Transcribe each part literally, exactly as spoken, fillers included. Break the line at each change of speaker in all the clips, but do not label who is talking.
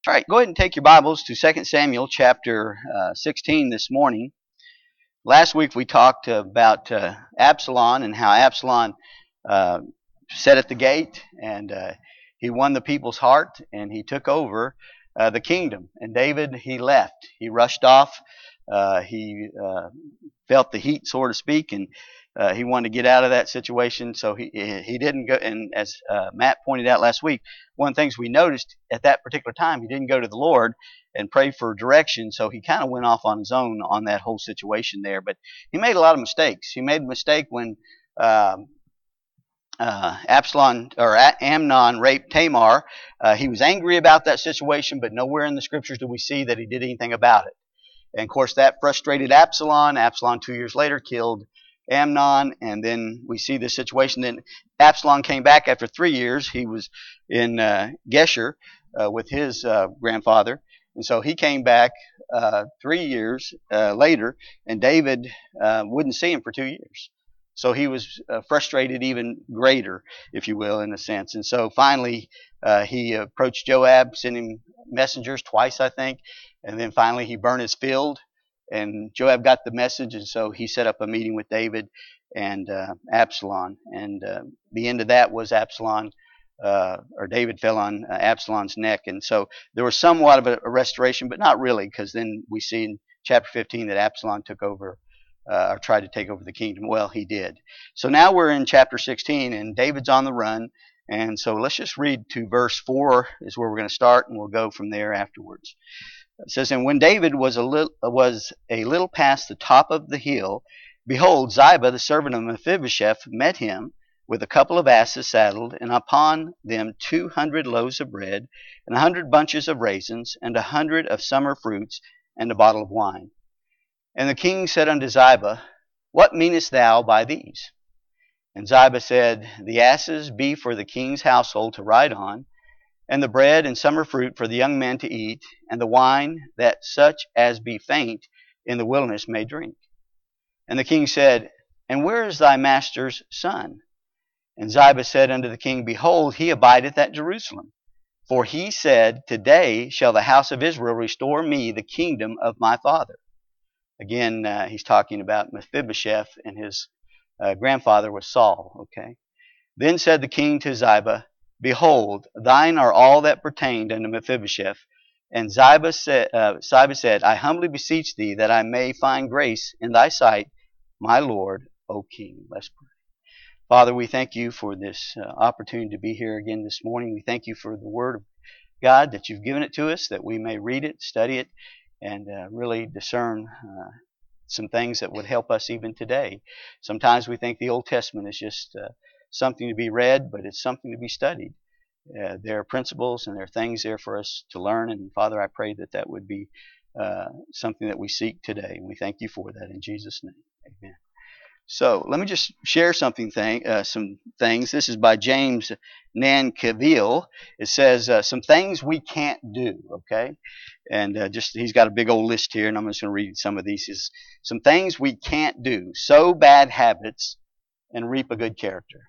All right, go ahead and take your Bibles to Second Samuel chapter uh, sixteen this morning. Last week we talked about uh, Absalom and how Absalom uh, sat at the gate and uh, he won the people's heart and he took over uh, the kingdom. And David, he left. He rushed off. Uh, he uh, felt the heat, so to speak, and uh, he wanted to get out of that situation. So he he didn't go. And as uh, Matt pointed out last week, one of the things we noticed at that particular time, he didn't go to the Lord and pray for direction. So he kind of went off on his own on that whole situation there. But he made a lot of mistakes. He made a mistake when um, uh, Absalom or Amnon raped Tamar. Uh, he was angry about that situation, but nowhere in the scriptures do we see that he did anything about it. And of course, that frustrated Absalom. Absalom, two years later, killed Amnon, and then we see this situation. Then Absalom came back after three years. He was in uh, Geshur uh, with his uh, grandfather, and so he came back uh, three years uh, later, and David uh, wouldn't see him for two years. So he was uh, frustrated even greater, if you will, in a sense. And so finally, uh, he approached Joab, sent him messengers twice, I think, and then finally he burned his field. And Joab got the message, and so he set up a meeting with David and uh, Absalom. And uh, the end of that was Absalom, uh, or David fell on uh, Absalom's neck. And so there was somewhat of a, a restoration, but not really, because then we see in chapter fifteen that Absalom took over, uh, or tried to take over the kingdom. Well, he did. So now we're in chapter sixteen, and David's on the run. And so let's just read to verse four is where we're going to start, and we'll go from there afterwards. It says, and when David was a little was a little past the top of the hill, behold, Ziba, the servant of Mephibosheth, met him with a couple of asses saddled, and upon them two hundred loaves of bread, and a hundred bunches of raisins, and a hundred of summer fruits, and a bottle of wine. And the king said unto Ziba, what meanest thou by these? And Ziba said, the asses be for the king's household to ride on, and the bread and summer fruit for the young men to eat, and the wine that such as be faint in the wilderness may drink. And the king said, and where is thy master's son? And Ziba said unto the king, behold, he abideth at Jerusalem. For he said, today shall the house of Israel restore me the kingdom of my father. Again, uh, he's talking about Mephibosheth, and his uh, grandfather was Saul. Okay. Then said the king to Ziba, behold, thine are all that pertained unto Mephibosheth. And Ziba said, uh, Ziba said, I humbly beseech thee that I may find grace in thy sight, my Lord, O king. Let's pray. Father, we thank you for this uh, opportunity to be here again this morning. We thank you for the word of God, that you've given it to us, that we may read it, study it, and uh, really discern uh, some things that would help us even today. Sometimes we think the Old Testament is just uh, something to be read, but it's something to be studied. Uh, there are principles and there are things there for us to learn, and Father, I pray that that would be uh, something that we seek today, and we thank you for that in Jesus' name. Amen. So let me just share something, thing, uh, some things. This is by James Nankivil. It says uh, some things we can't do. Okay, and uh, just he's got a big old list here, and I'm just going to read some of these. Is some things we can't do: sow bad habits and reap a good character.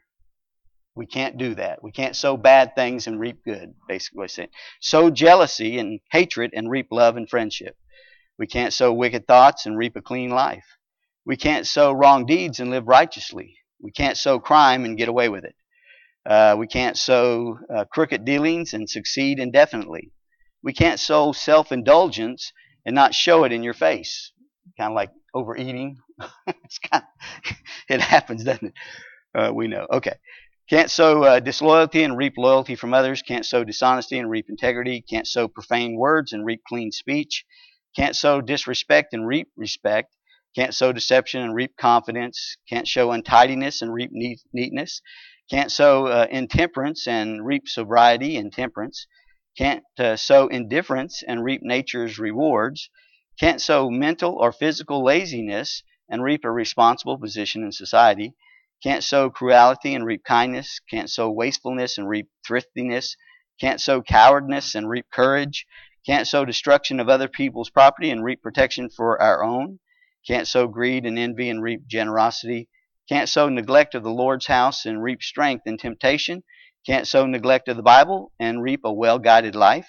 We can't do that. We can't sow bad things and reap good, basically what I'm saying. Sow jealousy and hatred and reap love and friendship. We can't sow wicked thoughts and reap a clean life. We can't sow wrong deeds and live righteously. We can't sow crime and get away with it. Uh, we can't sow uh, crooked dealings and succeed indefinitely. We can't sow self-indulgence and not show it in your face. Kind of like overeating. it's kind of, it happens, doesn't it? Uh, we know. Okay. Can't sow uh, disloyalty and reap loyalty from others. Can't sow dishonesty and reap integrity. Can't sow profane words and reap clean speech. Can't sow disrespect and reap respect. Can't sow deception and reap confidence. Can't show untidiness and reap neat, neatness. Can't sow uh, intemperance and reap sobriety and temperance. Can't uh, sow indifference and reap nature's rewards. Can't sow mental or physical laziness and reap a responsible position in society. Can't sow cruelty and reap kindness. Can't sow wastefulness and reap thriftiness. Can't sow cowardness and reap courage. Can't sow destruction of other people's property and reap protection for our own. Can't sow greed and envy and reap generosity. Can't sow neglect of the Lord's house and reap strength in temptation. Can't sow neglect of the Bible and reap a well-guided life.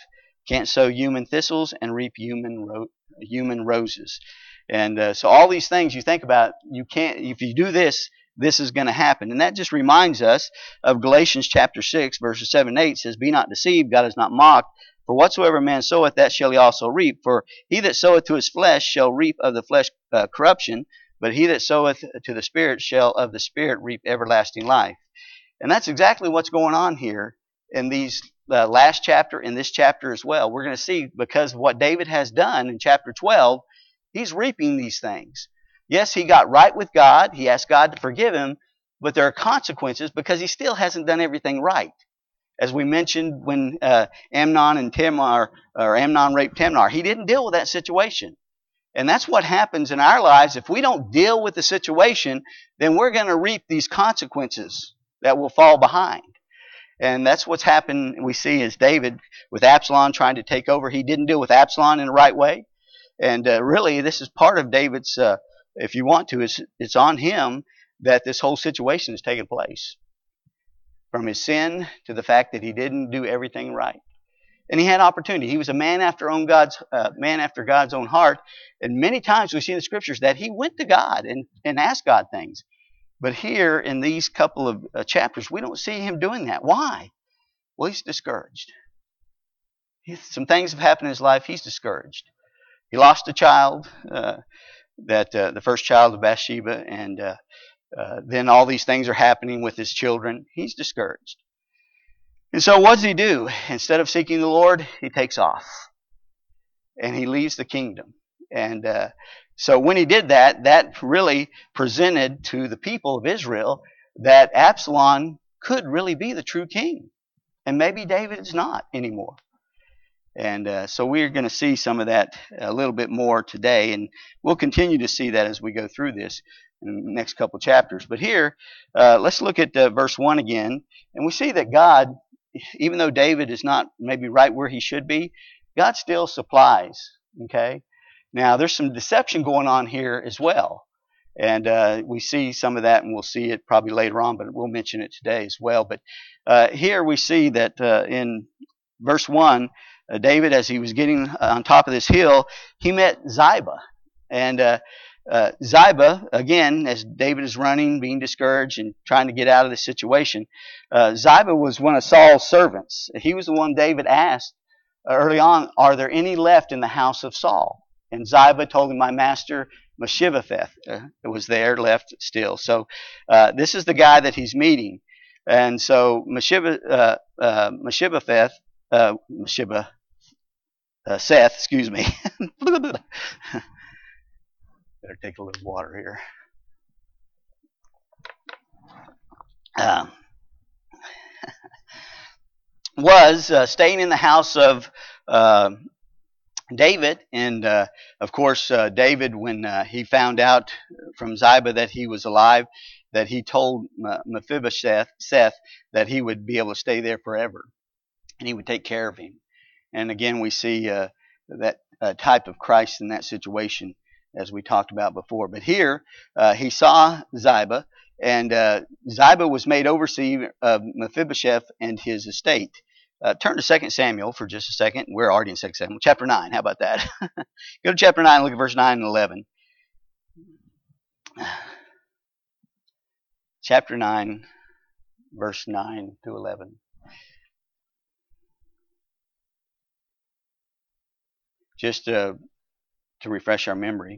Can't sow human thistles and reap human ro- human roses. And uh, so all these things you think about, you can't. If you do this, this is going to happen. And that just reminds us of Galatians chapter six, verses seven and eight says, "Be not deceived, God is not mocked. For whatsoever man soweth, that shall he also reap. For he that soweth to his flesh shall reap of the flesh uh, corruption, but he that soweth to the Spirit shall of the Spirit reap everlasting life." And that's exactly what's going on here in these uh, last chapter, in this chapter as well. We're going to see, because of what David has done in chapter twelve, he's reaping these things. Yes, he got right with God. He asked God to forgive him, but there are consequences because he still hasn't done everything right. As we mentioned when uh, Amnon and Tamar, or Amnon raped Tamar, he didn't deal with that situation. And that's what happens in our lives. If we don't deal with the situation, then we're going to reap these consequences that will fall behind. And that's what's happened. We see as David with Absalom trying to take over. He didn't deal with Absalom in the right way. And uh, really, this is part of David's, uh, if you want to, it's, it's on him that this whole situation has taken place. From his sin to the fact that he didn't do everything right. And he had opportunity. He was a man after own God's uh, man after God's own heart. And many times we see in the scriptures that he went to God and, and asked God things. But here in these couple of uh, chapters, we don't see him doing that. Why? Well, he's discouraged. He, some things have happened in his life. He's discouraged. He lost a child, uh, that uh, the first child of Bathsheba, and uh, uh, then all these things are happening with his children. He's discouraged. And so what does he do? Instead of seeking the Lord, he takes off. And he leaves the kingdom. And uh, so when he did that, that really presented to the people of Israel that Absalom could really be the true king. And maybe David is not anymore. And uh, so we're going to see some of that a little bit more today. And we'll continue to see that as we go through this in the next couple chapters. But here, uh, let's look at uh, verse one again. And we see that God, even though David is not maybe right where he should be, God still supplies. Okay? Now, there's some deception going on here as well. And uh, we see some of that, and we'll see it probably later on, but we'll mention it today as well. But uh, here we see that uh, in verse one, uh, David, as he was getting on top of this hill, he met Ziba. And uh, uh, Ziba, again, as David is running, being discouraged and trying to get out of this situation, uh, Ziba was one of Saul's servants. He was the one David asked early on, are there any left in the house of Saul? And Ziba told him, my master Mephibosheth uh, was there, left still. So uh, this is the guy that he's meeting. And so Mephibosheth, uh, uh, Mephibosheth, uh, Mephibosheth, uh, Seth, excuse me. Better take a little water here. Uh, was uh, staying in the house of uh, David, and uh, of course uh, David, when uh, he found out from Ziba that he was alive, that he told Mephibosheth Seth that he would be able to stay there forever, and he would take care of him. And again, we see uh, that uh, type of Christ in that situation, as we talked about before. But here uh, he saw Ziba, and uh, Ziba was made overseer of Mephibosheth and his estate. Uh, turn to Second Samuel for just a second. We're already in Second Samuel. Chapter nine. How about that? Go to chapter nine and look at verse nine and eleven. Chapter nine, verse nine to eleven. Just uh, to refresh our memory.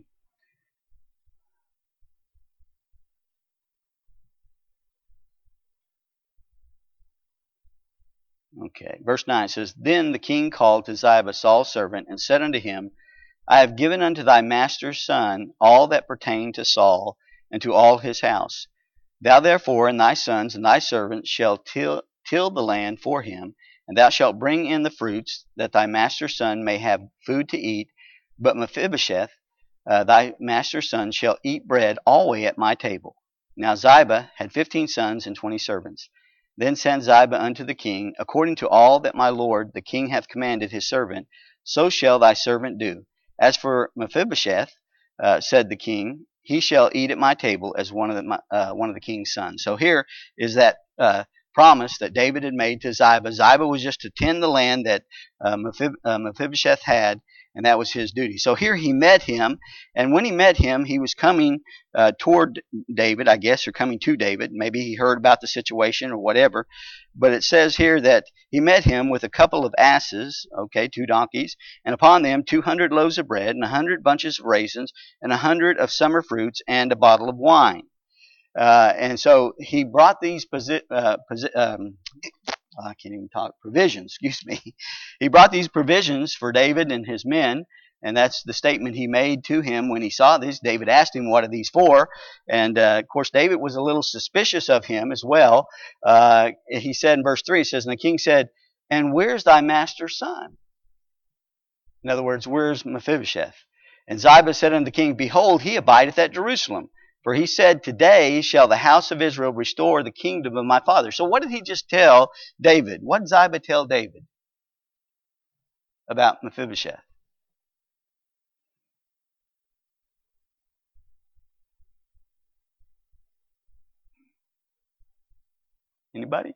Okay, verse nine says, Then the king called to Ziba, Saul's servant, and said unto him, I have given unto thy master's son all that pertained to Saul, and to all his house. Thou therefore and thy sons and thy servants shall till, till the land for him, and thou shalt bring in the fruits, that thy master's son may have food to eat. But Mephibosheth, uh, thy master's son, shall eat bread always at my table. Now Ziba had fifteen sons and twenty servants. Then said Ziba unto the king, According to all that my lord the king hath commanded his servant, so shall thy servant do. As for Mephibosheth, uh, said the king, he shall eat at my table as one of the uh, one of the king's sons. So here is that uh, promise that David had made to Ziba. Ziba was just to tend the land that uh, Mephibosheth had, and that was his duty. So here he met him, and when he met him, he was coming uh, toward David, I guess, or coming to David. Maybe he heard about the situation or whatever. But it says here that he met him with a couple of asses, okay, two donkeys, and upon them two hundred loaves of bread, and a hundred bunches of raisins, and a hundred of summer fruits, and a bottle of wine. Uh, and so he brought these posi- uh, posi- um, I can't even talk, provisions, excuse me. He brought these provisions for David and his men, and that's the statement he made to him when he saw these. David asked him, what are these for? And, uh, of course, David was a little suspicious of him as well. Uh, he said in verse three, it says, and the king said, and where's thy master's son? In other words, where's Mephibosheth? And Ziba said unto the king, behold, he abideth at Jerusalem. For he said, today shall the house of Israel restore the kingdom of my father. So what did he just tell David? What did Ziba tell David about Mephibosheth? Anybody?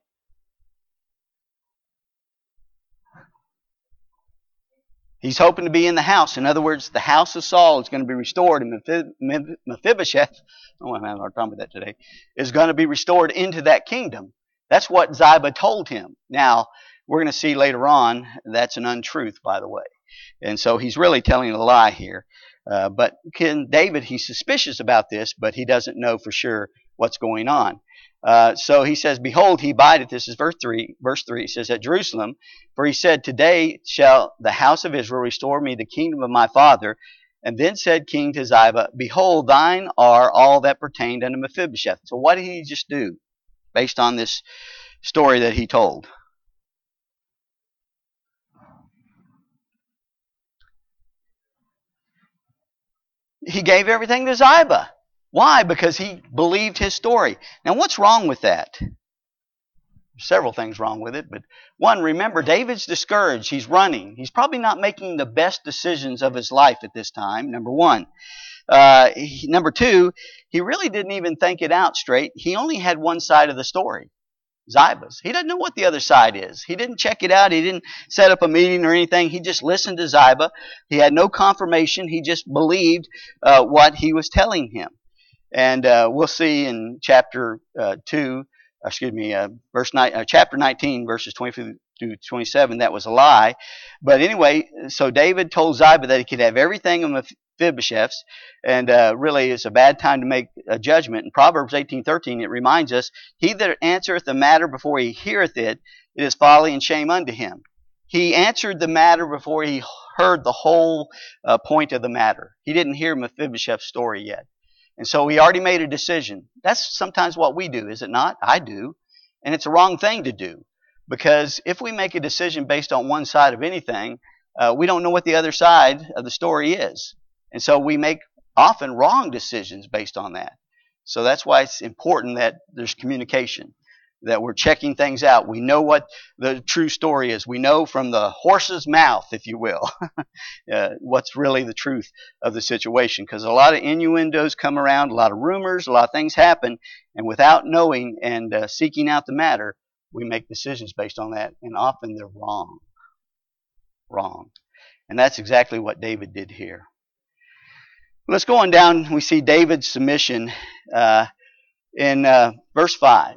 He's hoping to be in the house. In other words, the house of Saul is going to be restored, and Mephibosheth, oh, I'm having a hard time with that today, is going to be restored into that kingdom. That's what Ziba told him. Now, we're going to see later on that's an untruth, by the way. And so he's really telling a lie here. Uh, but King David, he's suspicious about this, but he doesn't know for sure what's going on. Uh, so he says, behold, he abideth, this is verse three, verse three, it says, at Jerusalem, for he said, today shall the house of Israel restore me the kingdom of my father. And then said King to Ziba, behold, thine are all that pertained unto Mephibosheth. So what did he just do based on this story that he told? He gave everything to Ziba. Why? Because he believed his story. Now, what's wrong with that? There's several things wrong with it, but one, remember, David's discouraged. He's running. He's probably not making the best decisions of his life at this time, number one. Uh, he, number two, he really didn't even think it out straight. He only had one side of the story, Ziba's. He doesn't know what the other side is. He didn't check it out. He didn't set up a meeting or anything. He just listened to Ziba. He had no confirmation. He just believed uh, what he was telling him. And uh, we'll see in chapter uh, two, excuse me, uh, verse nine, uh, chapter nineteen, verses twenty through twenty-seven, that was a lie. But anyway, so David told Ziba that he could have everything of Mephibosheth's, and uh, really it's a bad time to make a judgment. In Proverbs eighteen thirteen, it reminds us, he that answereth the matter before he heareth it, it is folly and shame unto him. He answered the matter before he heard the whole uh, point of the matter. He didn't hear Mephibosheth's story yet. And so he already made a decision. That's sometimes what we do, is it not? I do. And it's a wrong thing to do. Because if we make a decision based on one side of anything, uh, we don't know what the other side of the story is. And so we make often wrong decisions based on that. So that's why it's important that there's communication, that we're checking things out. We know what the true story is. We know from the horse's mouth, if you will, uh, what's really the truth of the situation. Because a lot of innuendos come around, a lot of rumors, a lot of things happen, and without knowing and uh, seeking out the matter, we make decisions based on that, and often they're wrong. Wrong. And that's exactly what David did here. Let's go on down. We see David's submission uh, in uh, verse five.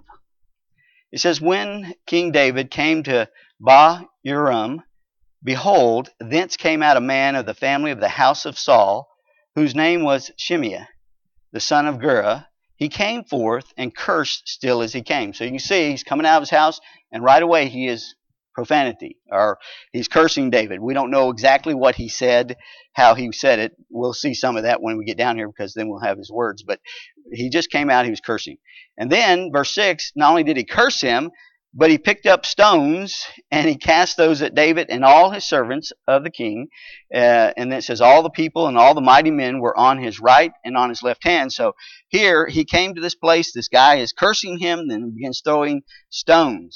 It says, when King David came to Bahurim, behold, thence came out a man of the family of the house of Saul, whose name was Shimei, the son of Gera. He came forth and cursed still as he came. So you can see he's coming out of his house, and right away he is profanity, or he's cursing David. We don't know exactly what he said, how he said it. We'll see some of that when we get down here, because then we'll have his words. But he just came out, he was cursing. And then, verse six, not only did he curse him, but he picked up stones, and he cast those at David and all his servants of the king. Uh, and then it says, all the people and all the mighty men were on his right and on his left hand. So here, he came to this place, this guy is cursing him, then begins throwing stones.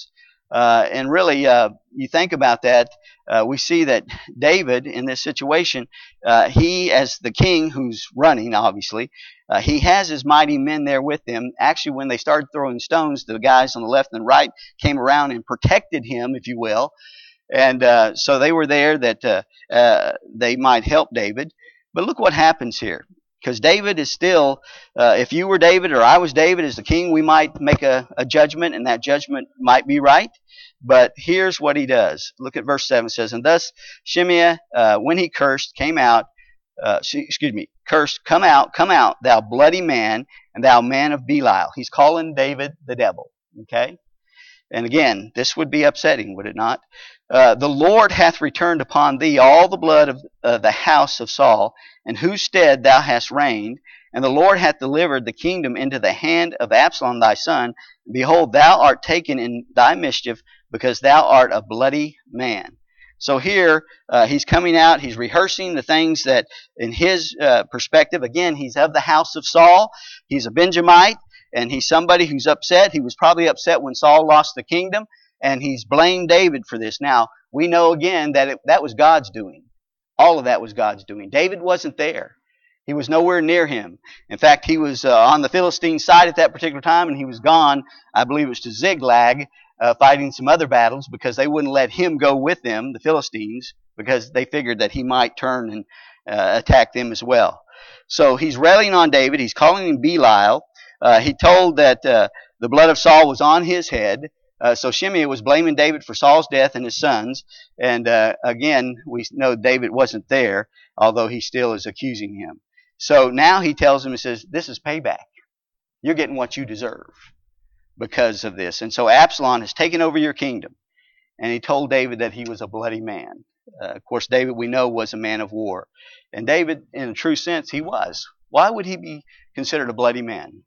Uh, and really, uh, you think about that, uh, we see that David in this situation, uh, he as the king who's running, obviously, uh, he has his mighty men there with him. Actually, when they started throwing stones, the guys on the left and right came around and protected him, if you will. And uh, so they were there that uh, uh, they might help David. But look what happens here. Because David is still, uh, if you were David or I was David as the king, we might make a, a judgment, and that judgment might be right. But here's what he does. Look at verse seven. It says, and thus Shimei, uh, when he cursed, came out, uh, excuse me, cursed, come out, come out, thou bloody man, and thou man of Belial. He's calling David the devil. Okay? And again, this would be upsetting, would it not? Uh, the Lord hath returned upon thee all the blood of uh, the house of Saul, in whose stead thou hast reigned, and the Lord hath delivered the kingdom into the hand of Absalom thy son. Behold, thou art taken in thy mischief, because thou art a bloody man. So here, uh, he's coming out, he's rehearsing the things that, in his uh, perspective, again, he's of the house of Saul, he's a Benjamite, and he's somebody who's upset. He was probably upset when Saul lost the kingdom, and he's blamed David for this. Now, we know again that it, that was God's doing. All of that was God's doing. David wasn't there. He was nowhere near him. In fact, he was uh, on the Philistine side at that particular time, and he was gone, I believe it was to Ziklag, uh, fighting some other battles, because they wouldn't let him go with them, the Philistines, because they figured that he might turn and uh, attack them as well. So he's railing on David. He's calling him Belial. Uh, he told that uh, the blood of Saul was on his head. Uh, so Shimei was blaming David for Saul's death and his sons. And uh, again, we know David wasn't there, although he still is accusing him. So now he tells him, he says, this is payback. You're getting what you deserve because of this. And so Absalom has taken over your kingdom. And he told David that he was a bloody man. Uh, of course, David, we know, was a man of war. And David, in a true sense, he was. Why would he be considered a bloody man?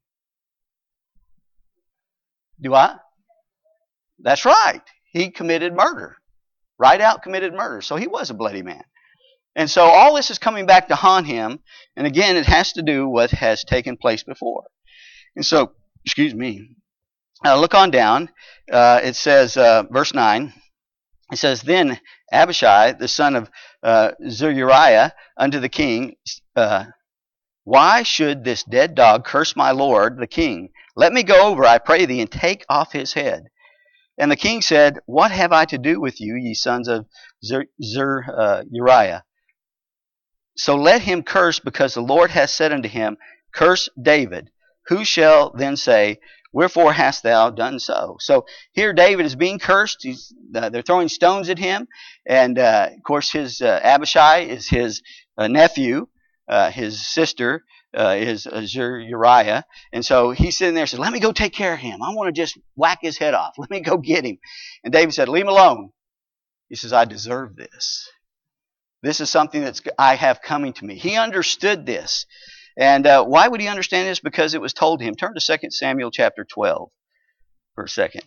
Do I? That's right. He committed murder. Right out committed murder. So he was a bloody man. And so all this is coming back to haunt him. And again, it has to do with what has taken place before. And so, excuse me, uh, look on down. Uh, it says, uh, verse nine, it says, then Abishai, the son of uh, Zeruiah, unto the king, uh, why should this dead dog curse my lord, the king? Let me go over, I pray thee, and take off his head. And the king said, what have I to do with you, ye sons of Zeruiah? Uh, so let him curse, because the Lord hath said unto him, curse David. Who shall then say, wherefore hast thou done so? So here David is being cursed. He's, uh, they're throwing stones at him. And uh, of course his uh, Abishai is his uh, nephew. Uh, his sister uh, is uh, Zeruiah. And so he's sitting there and says, let me go take care of him. I want to just whack his head off. Let me go get him. And David said, leave him alone. He says, I deserve this. This is something that I have coming to me. He understood this. And uh, why would he understand this? Because it was told to him. Turn to Second Samuel chapter twelve for a second.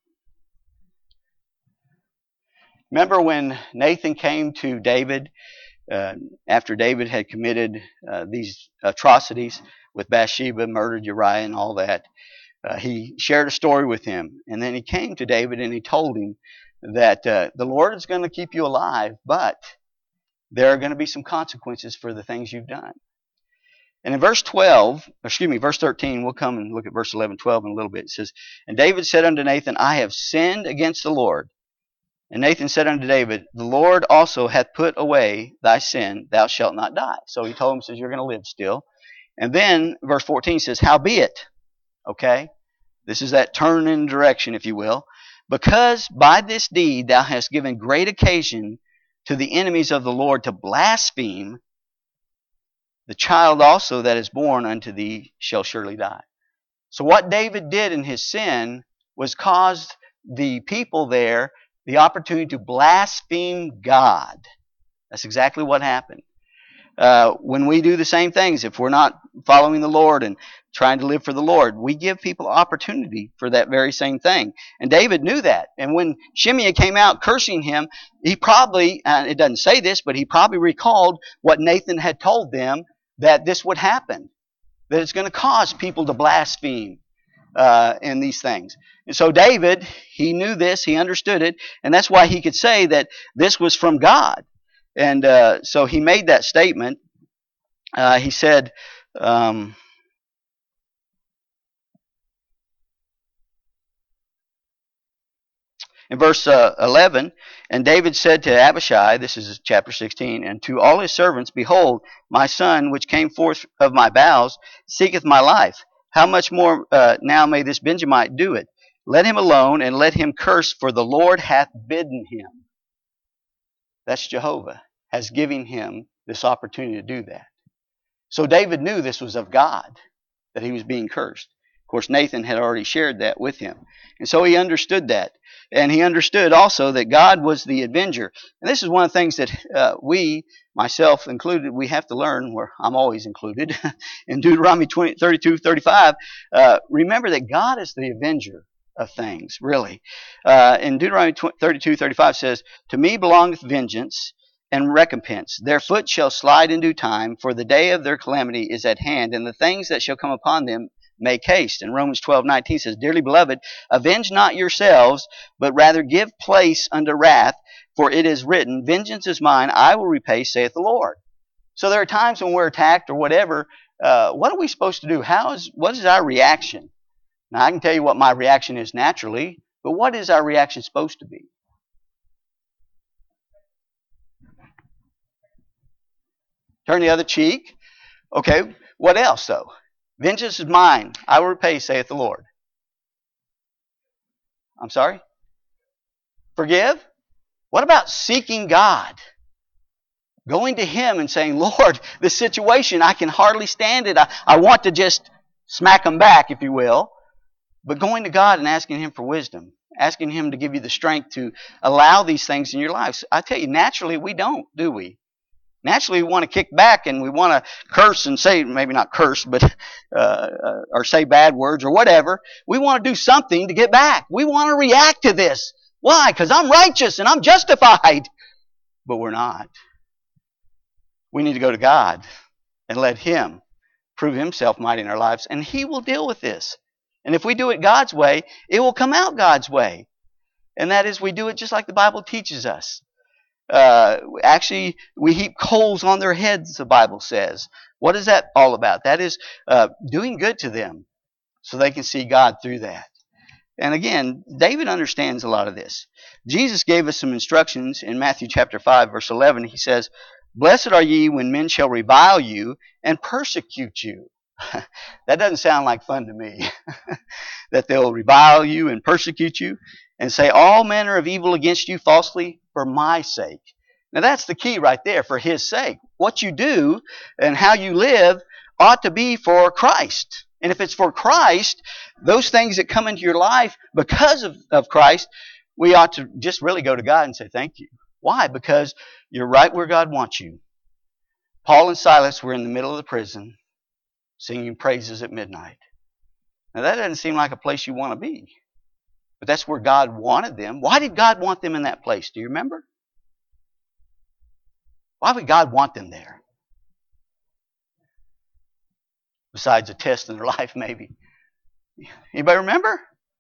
Remember when Nathan came to David uh, after David had committed uh, these atrocities with Bathsheba, murdered Uriah and all that? Uh, he shared a story with him. And then he came to David and he told him that uh, the Lord is going to keep you alive, but there are going to be some consequences for the things you've done. And in verse twelve, excuse me, verse thirteen, we'll come and look at verse eleven, twelve in a little bit. It says, and David said unto Nathan, I have sinned against the Lord. And Nathan said unto David, the Lord also hath put away thy sin, thou shalt not die. So he told him, says, you're going to live still. And then verse fourteen says, howbeit, okay, this is that turn in direction, if you will, because by this deed thou hast given great occasion to the enemies of the Lord to blaspheme, the child also that is born unto thee shall surely die. So what David did in his sin was caused the people there the opportunity to blaspheme God. That's exactly what happened. Uh, when we do the same things, if we're not following the Lord and trying to live for the Lord, we give people opportunity for that very same thing. And David knew that. And when Shimei came out cursing him, he probably, uh, it doesn't say this, but he probably recalled what Nathan had told them, that this would happen, that it's going to cause people to blaspheme uh, in these things. And so David, he knew this, he understood it, and that's why he could say that this was from God. And uh, so he made that statement. Uh, he said, um, in verse uh, eleven, and David said to Abishai, this is chapter sixteen, and to all his servants, behold, my son, which came forth of my bowels, seeketh my life. How much more uh, now may this Benjamite do it? Let him alone, and let him curse, for the Lord hath bidden him. That's Jehovah, has given him this opportunity to do that. So David knew this was of God, that he was being cursed. Of course, Nathan had already shared that with him. And so he understood that. And he understood also that God was the avenger. And this is one of the things that uh, we, myself included, we have to learn, where I'm always included, in Deuteronomy thirty-two thirty-five. Uh, remember that God is the avenger of things, really. Uh, in Deuteronomy thirty-two thirty-five says, to me belongeth vengeance and recompense. Their foot shall slide in due time, for the day of their calamity is at hand, and the things that shall come upon them make haste. And Romans twelve nineteen says, dearly beloved, avenge not yourselves, but rather give place unto wrath, for it is written, vengeance is mine, I will repay, saith the Lord. So there are times when we're attacked or whatever. Uh, what are we supposed to do? How is what is our reaction? Now, I can tell you what my reaction is naturally, but what is our reaction supposed to be? Turn the other cheek. Okay, what else though? Vengeance is mine, I will repay, saith the Lord. I'm sorry? Forgive? What about seeking God? Going to Him and saying, Lord, this situation, I can hardly stand it. I, I want to just smack them back, if you will. But going to God and asking Him for wisdom. Asking Him to give you the strength to allow these things in your lives. I tell you, naturally we don't, do we? Naturally, we want to kick back and we want to curse and say, maybe not curse, but uh, uh, or say bad words or whatever. We want to do something to get back. We want to react to this. Why? Because I'm righteous and I'm justified. But we're not. We need to go to God and let Him prove Himself mighty in our lives, and He will deal with this. And if we do it God's way, it will come out God's way. And that is, we do it just like the Bible teaches us. Uh, actually, we heap coals on their heads, the Bible says. What is that all about? That is uh, doing good to them so they can see God through that. And again, David understands a lot of this. Jesus gave us some instructions in Matthew chapter five, verse eleven. He says, blessed are ye when men shall revile you and persecute you. That doesn't sound like fun to me. That they'll revile you and persecute you and say all manner of evil against you falsely for my sake. Now that's the key right there, for His sake. What you do and how you live ought to be for Christ. And if it's for Christ, those things that come into your life because of, of Christ, we ought to just really go to God and say thank you. Why? Because you're right where God wants you. Paul and Silas were in the middle of the prison singing praises at midnight. Now that doesn't seem like a place you want to be. But that's where God wanted them. Why did God want them in that place? Do you remember? Why would God want them there? Besides a test in their life, maybe. Anybody remember?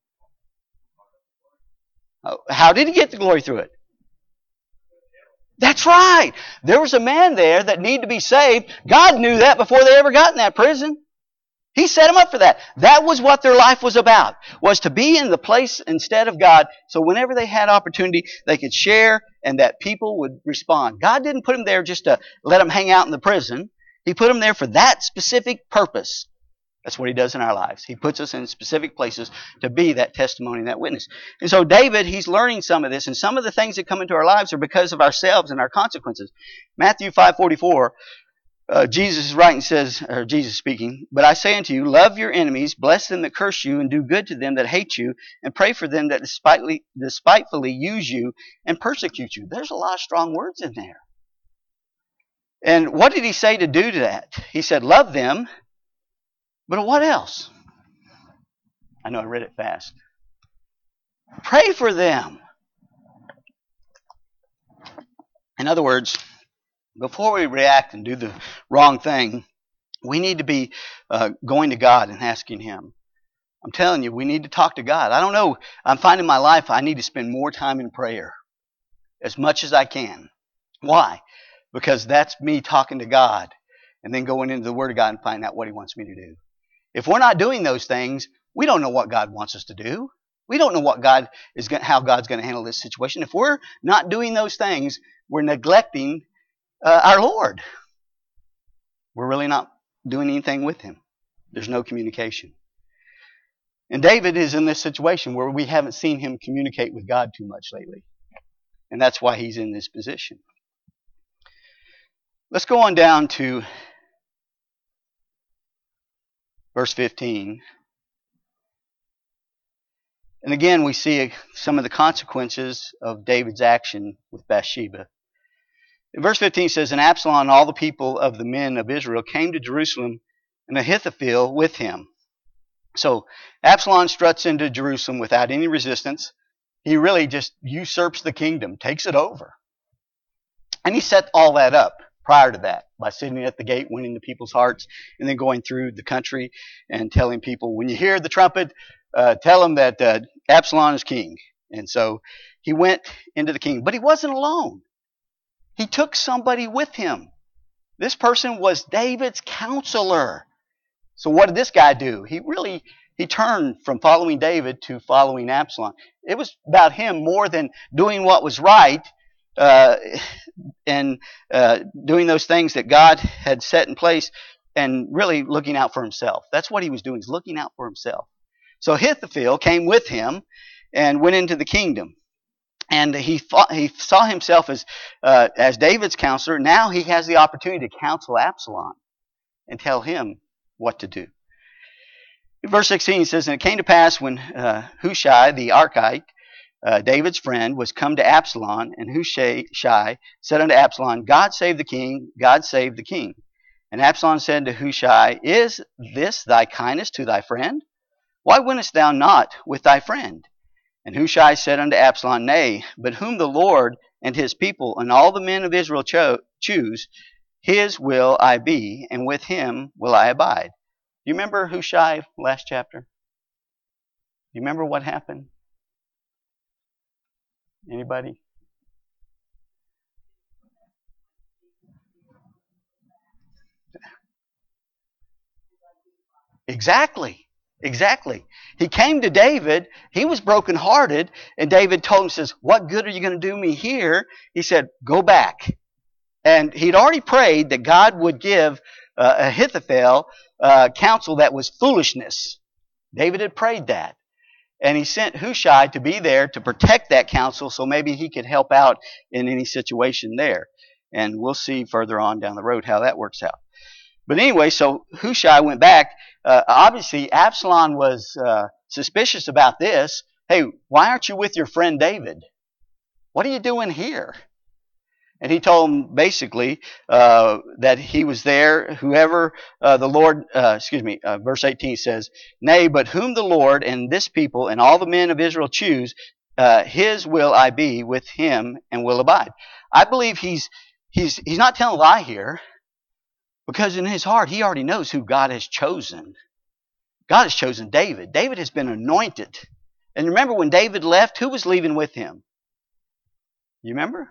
Oh, how did He get the glory through it? That's right. There was a man there that needed to be saved. God knew that before they ever got in that prison. He set them up for that. That was what their life was about, was to be in the place instead of God, so whenever they had opportunity, they could share and that people would respond. God didn't put them there just to let them hang out in the prison. He put them there for that specific purpose. That's what He does in our lives. He puts us in specific places to be that testimony and that witness. And so David, he's learning some of this, and some of the things that come into our lives are because of ourselves and our consequences. Matthew five forty-four, Uh, Jesus is writing, says, or Jesus speaking, but I say unto you, love your enemies, bless them that curse you, and do good to them that hate you, and pray for them that despitefully, despitefully use you and persecute you. There's a lot of strong words in there. And what did He say to do to that? He said, love them, but what else? I know I read it fast. Pray for them. In other words, before we react and do the wrong thing, we need to be uh, going to God and asking Him. I'm telling you, we need to talk to God. I don't know. I'm finding my life, I need to spend more time in prayer as much as I can. Why? Because that's me talking to God and then going into the Word of God and finding out what He wants me to do. If we're not doing those things, we don't know what God wants us to do. We don't know what God is going, how God's going to handle this situation. If we're not doing those things, we're neglecting uh, our Lord. We're really not doing anything with Him. There's no communication. And David is in this situation where we haven't seen him communicate with God too much lately. And that's why he's in this position. Let's go on down to verse fifteen. And again, we see some of the consequences of David's action with Bathsheba. In verse fifteen says, And Absalom and all the people of the men of Israel came to Jerusalem, and Ahithophel with him. So Absalom struts into Jerusalem without any resistance. He really just usurps the kingdom, takes it over. And he set all that up prior to that by sitting at the gate, winning the people's hearts, and then going through the country and telling people, when you hear the trumpet, uh, tell them that uh, Absalom is king. And so he went into the kingdom. But he wasn't alone. He took somebody with him. This person was David's counselor. So what did this guy do? He really, he turned from following David to following Absalom. It was about him more than doing what was right uh, and uh, doing those things that God had set in place and really looking out for himself. That's what he was doing, is looking out for himself. So Ahithophel came with him and went into the kingdom. And he thought, he saw himself as uh, as David's counselor. Now he has the opportunity to counsel Absalom and tell him what to do. In verse sixteen says, And it came to pass when uh, Hushai the Archite, uh, David's friend, was come to Absalom, and Hushai said unto Absalom, God save the king, God save the king. And Absalom said to Hushai, Is this thy kindness to thy friend? Why wentest thou not with thy friend? And Hushai said unto Absalom, Nay, but whom the Lord and his people and all the men of Israel cho- choose, his will I be, and with him will I abide. You remember Hushai last chapter? You remember what happened? Anybody? Exactly. Exactly. He came to David. He was brokenhearted. And David told him, says, What good are you going to do me here? He said, Go back. And he'd already prayed that God would give uh, Ahithophel uh, counsel that was foolishness. David had prayed that. And he sent Hushai to be there to protect that counsel so maybe he could help out in any situation there. And we'll see further on down the road how that works out. But anyway, so Hushai went back. Uh, obviously, Absalom was uh, suspicious about this. Hey, why aren't you with your friend David? What are you doing here? And he told him basically uh, that he was there. Whoever uh, the Lord, uh, excuse me, uh, verse eighteen says, Nay, but whom the Lord and this people and all the men of Israel choose, uh, his will I be, with him and will abide. I believe he's he's he's not telling a lie here. Because in his heart, he already knows who God has chosen. God has chosen David. David has been anointed. And remember when David left, who was leaving with him? You remember?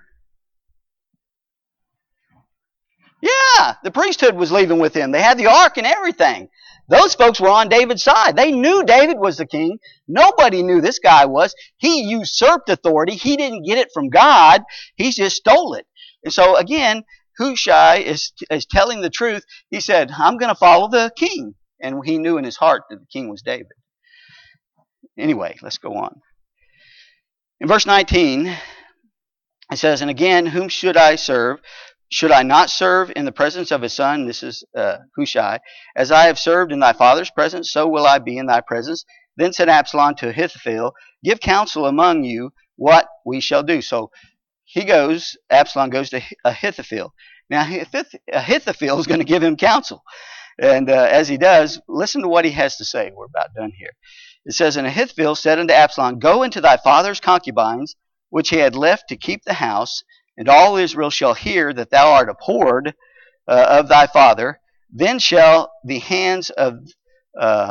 Yeah, the priesthood was leaving with him. They had the ark and everything. Those folks were on David's side. They knew David was the king. Nobody knew this guy was. He usurped authority. He didn't get it from God. He just stole it. And so again, Hushai is, is telling the truth. He said, I'm going to follow the king. And he knew in his heart that the king was David. Anyway, let's go on. In verse nineteen, it says, And again, whom should I serve? Should I not serve in the presence of his son? This is uh, Hushai. As I have served in thy father's presence, so will I be in thy presence. Then said Absalom to Ahithophel, Give counsel among you what we shall do. So he goes, Absalom goes to Ahithophel. Now, Ahithophel is going to give him counsel. And uh, as he does, listen to what he has to say. We're about done here. It says, And Ahithophel said unto Absalom, Go into thy father's concubines, which he had left to keep the house, and all Israel shall hear that thou art abhorred uh, of thy father. Then shall the hands of uh,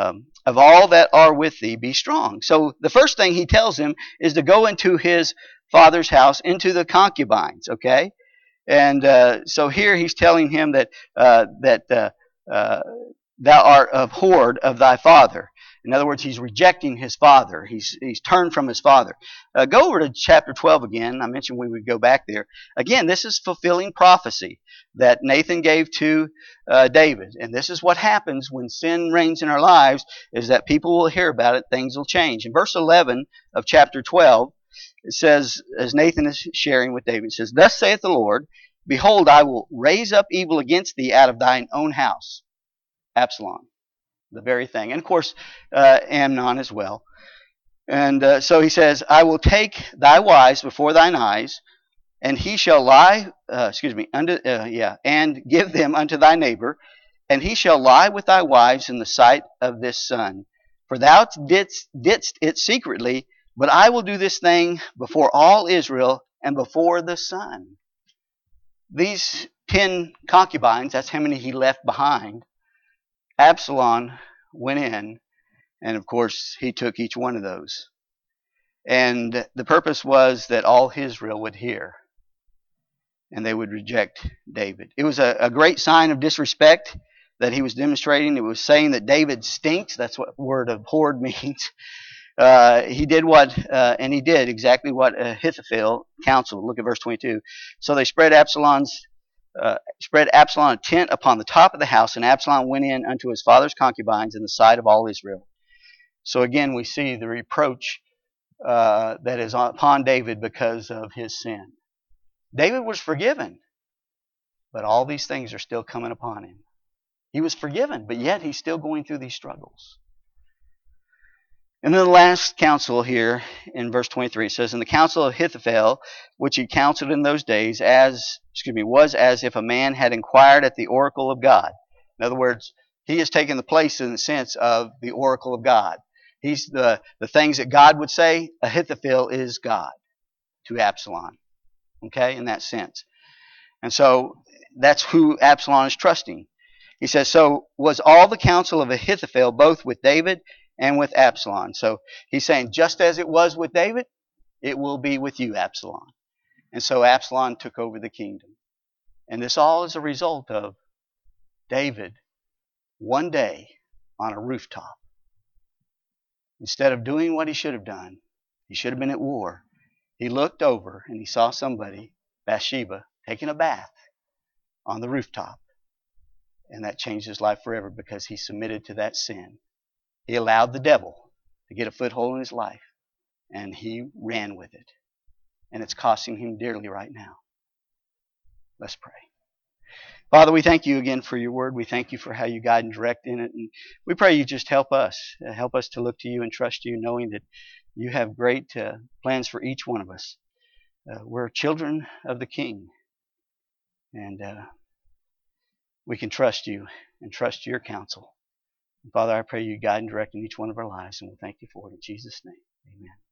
of all that are with thee, be strong. So the first thing he tells him is to go into his father's house, into the concubines, okay? And uh, so here he's telling him that uh, that uh, uh, thou art abhorred of thy father. In other words, he's rejecting his father. He's he's turned from his father. Uh, go over to chapter twelve again. I mentioned we would go back there. Again, this is fulfilling prophecy that Nathan gave to uh, David. And this is what happens when sin reigns in our lives, is that people will hear about it, things will change. In verse eleven of chapter twelve, it says, as Nathan is sharing with David, it says, Thus saith the Lord, Behold, I will raise up evil against thee out of thine own house. Absalom. The very thing. And of course, uh, Amnon as well. And uh, so he says, I will take thy wives before thine eyes, and he shall lie, uh, excuse me, unto, uh, yeah, and give them unto thy neighbor, and he shall lie with thy wives in the sight of this sun. For thou didst, didst it secretly, but I will do this thing before all Israel and before the sun. These ten concubines, that's how many he left behind. Absalom went in, and of course he took each one of those. And the purpose was that all Israel would hear, and they would reject David. It was a, a great sign of disrespect that he was demonstrating. It was saying that David stinks. That's what the word abhorred means. Uh, he did what, uh, and he did exactly what Ahithophel counseled. Look at verse twenty-two. So they spread Absalom's Uh, spread Absalom a tent upon the top of the house, and Absalom went in unto his father's concubines in the sight of all Israel. So again, we see the reproach uh, that is upon David because of his sin. David was forgiven, but all these things are still coming upon him. He was forgiven, but yet he's still going through these struggles. And then the last counsel here in verse twenty-three says, And the counsel of Ahithophel, which he counseled in those days, as excuse me, was as if a man had inquired at the oracle of God. In other words, he has taken the place in the sense of the oracle of God. He's the, the things that God would say. Ahithophel is God to Absalom. Okay, in that sense. And so that's who Absalom is trusting. He says, So was all the counsel of Ahithophel both with David and with Absalom. So he's saying, just as it was with David, it will be with you, Absalom. And so Absalom took over the kingdom. And this all is a result of David one day on a rooftop. Instead of doing what he should have done, he should have been at war. He looked over and he saw somebody, Bathsheba, taking a bath on the rooftop. And that changed his life forever because he submitted to that sin. He allowed the devil to get a foothold in his life, and he ran with it. And it's costing him dearly right now. Let's pray. Father, we thank you again for your word. We thank you for how you guide and direct in it. And we pray you just help us. Uh, help us to look to you and trust you, knowing that you have great uh, plans for each one of us. Uh, we're children of the King. And uh, we can trust you and trust your counsel. Father, I pray you guide and direct in each one of our lives, and we'll thank you for it in Jesus' name. Amen.